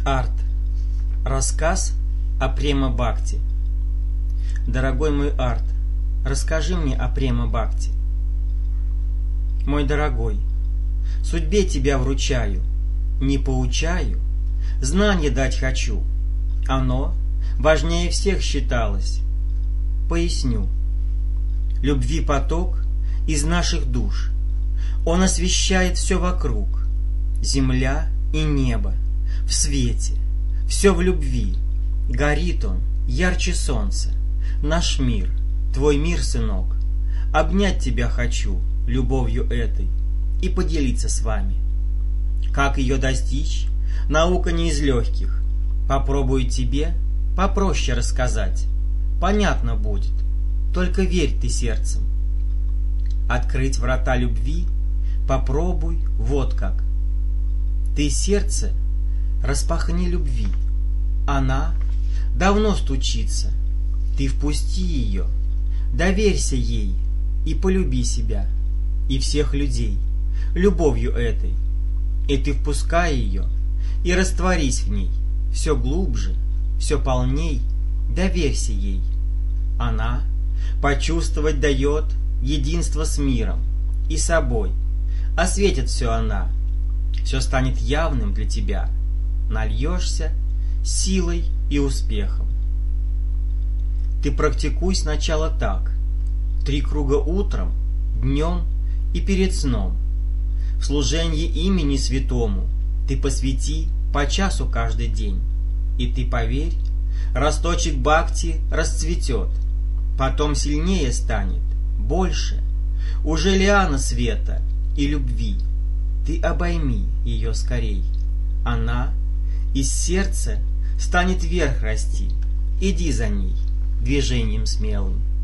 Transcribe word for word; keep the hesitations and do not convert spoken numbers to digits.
Арт. Рассказ о Према-Бхакти. Дорогой мой Арт, расскажи мне о Према-Бхакти. Мой дорогой, судьбе тебя вручаю, не поучаю, знание дать хочу. Оно важнее всех считалось. Поясню. Любви поток из наших душ. Он освещает все вокруг. Земля и небо в свете, все в любви. Горит он ярче солнца. Наш мир, твой мир, сынок. Обнять тебя хочу любовью этой и поделиться с вами. Как ее достичь? Наука не из легких. Попробую тебе попроще рассказать. Понятно будет, только верь ты сердцем. Открыть врата любви попробуй вот как. Ты сердце распахни любви. Она давно стучится. Ты впусти ее, доверься ей и полюби себя и всех людей любовью этой. И ты впускай ее и растворись в ней все глубже, все полней, доверься ей. Она почувствовать дает единство с миром и собой. Осветит все она, все станет явным для тебя. Нальешься силой и успехом. Ты практикуй сначала так. Три круга утром, днем и перед сном. В служении имени святому ты посвяти по часу каждый день. И ты поверь, росточек бхакти расцветет. Потом сильнее станет, больше. Уже лиана света и любви. Ты обойми ее скорей. Она из сердца станет вверх расти. Иди за ней движением смелым.